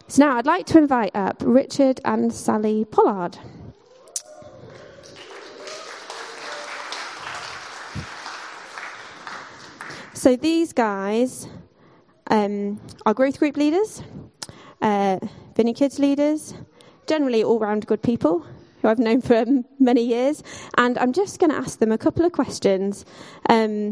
So now I'd like to invite up Richard and Sally Pollard. So these guys are growth group leaders, Vinny Kids leaders, generally all-round good people who I've known for many years. And I'm just going to ask them a couple of questions. I'll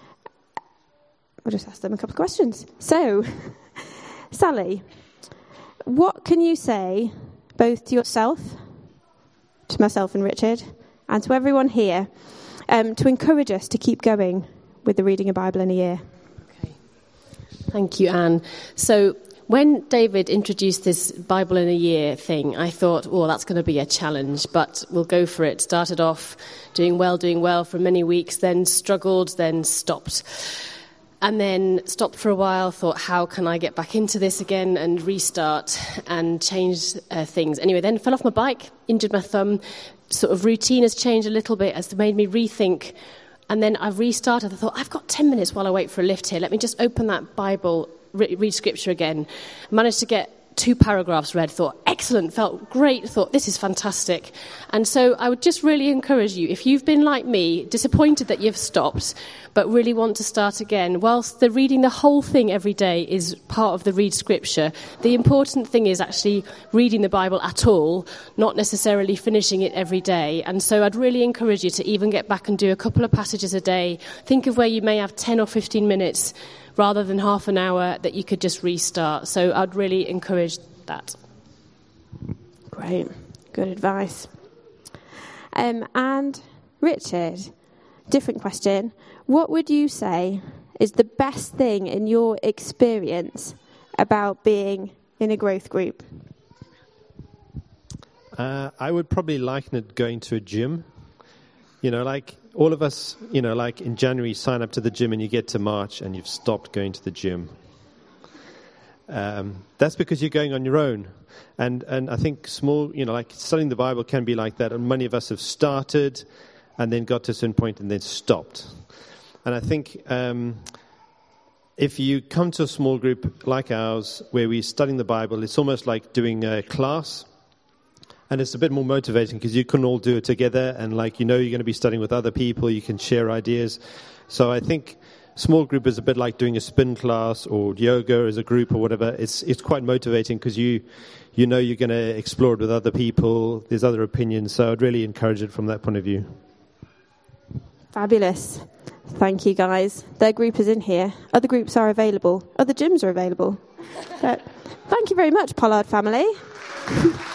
just ask them a couple of questions. So, Sally, what can you say both to yourself, to myself and Richard, and to everyone here to encourage us to keep going with the reading a Bible in a year? Okay. Thank you, Anne. So when David introduced this Bible in a year thing, I thought, oh, that's going to be a challenge, but we'll go for it. Started off doing well for many weeks, then struggled, then stopped. And then stopped for a while, thought, how can I get back into this again and restart and change things? Anyway, then fell off my bike, injured my thumb. Sort of routine has changed a little bit, has made me rethink. And then I've restarted. I thought, I've got 10 minutes while I wait for a lift here. Let me just open that Bible, read Scripture again. Managed to get 2 paragraphs read, thought, excellent, felt great, thought, this is fantastic. And so I would just really encourage you, if you've been like me, disappointed that you've stopped, but really want to start again, whilst the reading the whole thing every day is part of the read Scripture, the important thing is actually reading the Bible at all, not necessarily finishing it every day. And so I'd really encourage you to even get back and do a couple of passages a day. Think of where you may have 10 or 15 minutes rather than half an hour that you could just restart. So I'd really encourage that. Great. Good advice. And Richard, different question. What would you say is the best thing in your experience about being in a growth group? I would probably liken it going to a gym. You know, like all of us, you know, like in January, you sign up to the gym and you get to March and you've stopped going to the gym. That's because you're going on your own. And I think small, you know, like studying the Bible can be like that. And many of us have started and then got to a certain point and then stopped. And I think if you come to a small group like ours where we're studying the Bible, it's almost like doing a class. And it's a bit more motivating because you can all do it together and like, you know, you're going to be studying with other people. You can share ideas. So I think small group is a bit like doing a spin class or yoga as a group or whatever. It's quite motivating because you know you're going to explore it with other people. There's other opinions. So I'd really encourage it from that point of view. Fabulous. Thank you, guys. Their group is in here. Other groups are available. Other gyms are available. Thank you very much, Pollard family.